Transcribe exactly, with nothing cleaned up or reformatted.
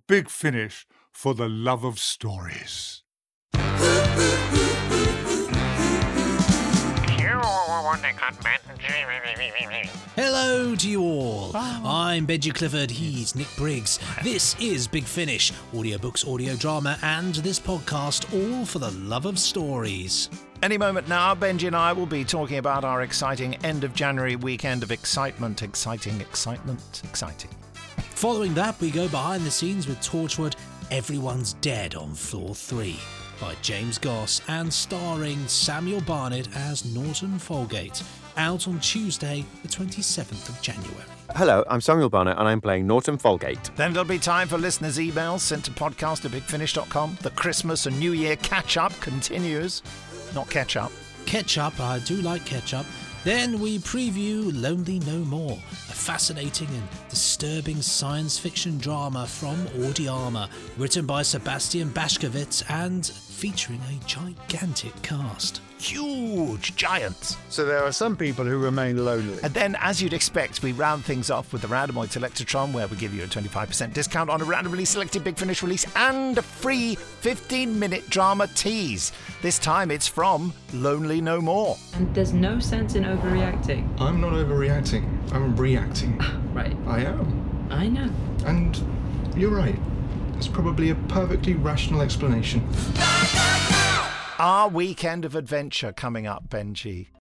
Big Finish for the love of stories. Hello to you all. Oh. I'm Benji Clifford, he's Nick Briggs. This is Big Finish, audiobooks, audio drama, and this podcast, all for the love of stories. Any moment now, Benji and I will be talking about our exciting end of January weekend of excitement. Exciting, excitement, exciting. Following that, we go behind the scenes with Torchwood, Everyone's Dead on Floor three by James Goss and starring Samuel Barnett as Norton Folgate, out on Tuesday the twenty-seventh of January. Hello, I'm Samuel Barnett and I'm playing Norton Folgate. Then there'll be time for listeners' emails sent to podcast at big finish dot com. The Christmas and New Year catch-up continues. Not ketchup. Ketchup, I do like ketchup. Then we preview Lonely No More, a fascinating and disturbing science fiction drama from Audiama, written by Sebastian Bashkovitz and featuring a gigantic cast. Huge giants. So there are some people who remain lonely. And then, as you'd expect, we round things off with the Randomoid Selectron, where we give you a twenty-five percent discount on a randomly selected Big Finish release and a free fifteen-minute drama tease. This time it's from Lonely No More. And there's no sense in overreacting. I'm not overreacting. I'm reacting. Right. I am. I know. And you're right. It's probably a perfectly rational explanation. Our weekend of adventure coming up, Benji.